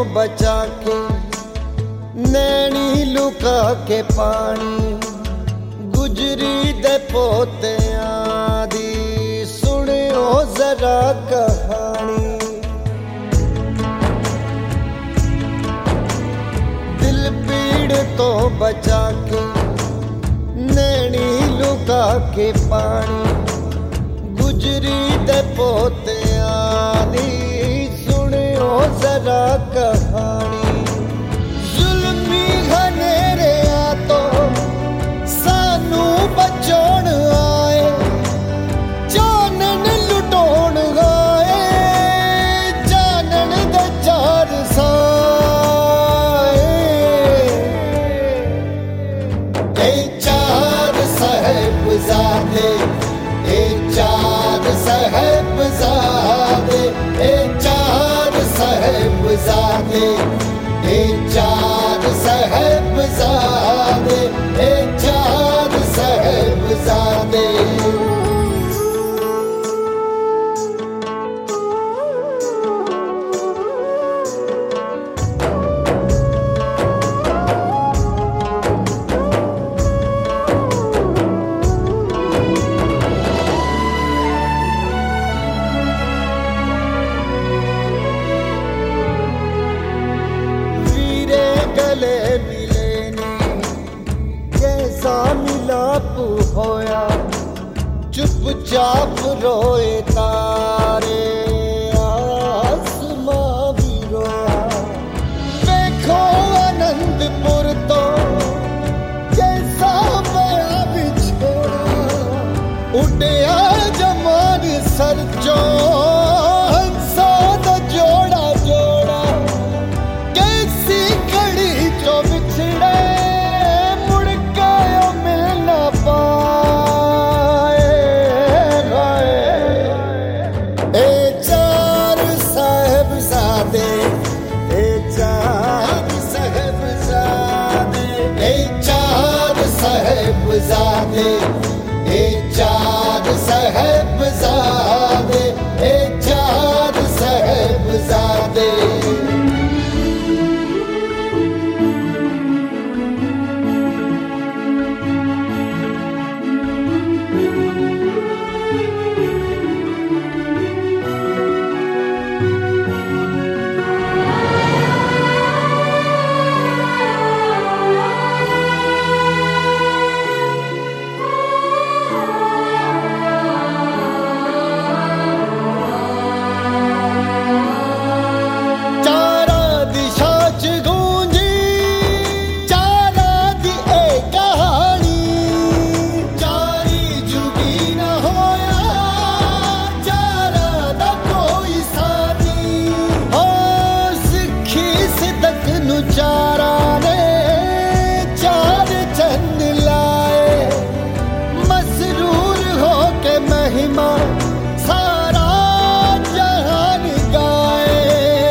बचा के नैनी लुका के पानी गुजरी दे पोतियां दी सुनियो जरा कहानी। दिल पीड़ तो बचा के नैनी लुका के पानी गुजरी दे पोतियां दी सुनियो जरा कहानी। जुल्मी घनेरे तो सानू बचाउण आए जानन लुटाउण आए जानन दे चार साए। ए चार साहिबजादे ए चार साहिबजादे ए चार साहिबजादे ए चार साहिबजादे ए चार साहिबजादे। गले मिले ने कैसा मिलाप होया चुपचाप रोए तारे आसमां भी रोया। देखो आनंदपुर तो कैसा बया बिछोड़ा उड़िया जमान सर चो हंसा दा जोड़ा जोड़ा। कैसी कड़ी जो बिछड़े मुड़ के मिल न पाए। ए चार साहिबजादे ए चार साहिबजादे ए चार साहिबजादे ए चार साहिबजादे ए चार साहिबजादे। चारा ने चार चंद लाए मसरूर हो के महिमा सारा जहान गाए।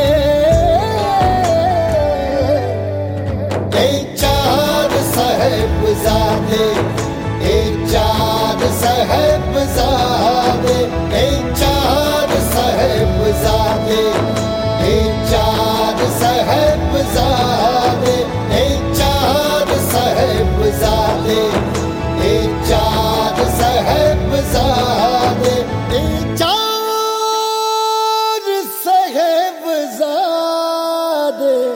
ए चार साहिबजादे ए चार साहिबजादे ए चार साहिबजादे ए चार साहिबजादे ए चार साहिबजादे ए चार साहिबजादे ए चार साहिबजादे।